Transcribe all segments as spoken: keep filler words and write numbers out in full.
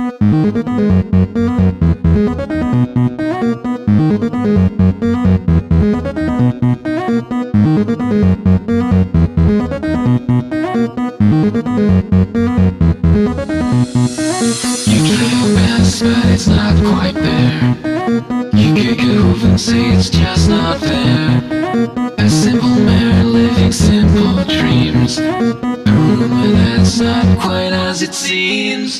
But it's not quite there. You kick it over and say it's just not fair. A simple man living simple dreams. A rumor that's not quite as it seems.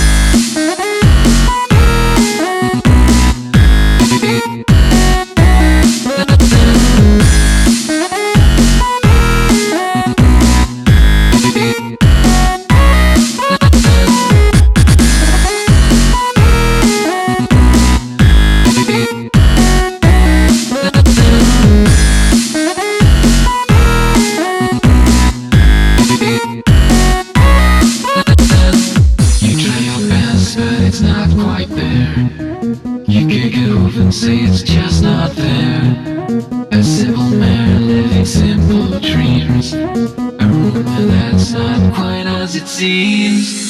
It's not quite there. You kick it over and say it's just not fair. A simple man living simple dreams. A rumor that's not quite as it seems.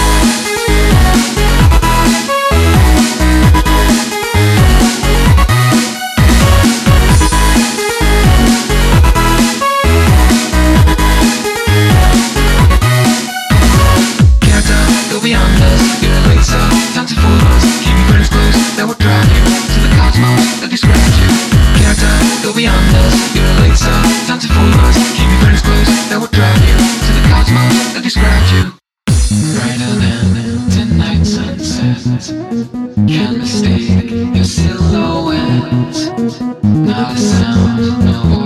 Beyond us, you're a laser, time to fool us. Keep your friends close, that will drive you to the cosmos that describes you. Character, go beyond us, you're a laser, time to fool us. Keep your friends close, that will drive you to the cosmos that describes you. Brighter than tonight's sunset, can't mistake your silhouette. Not a sound, no voice.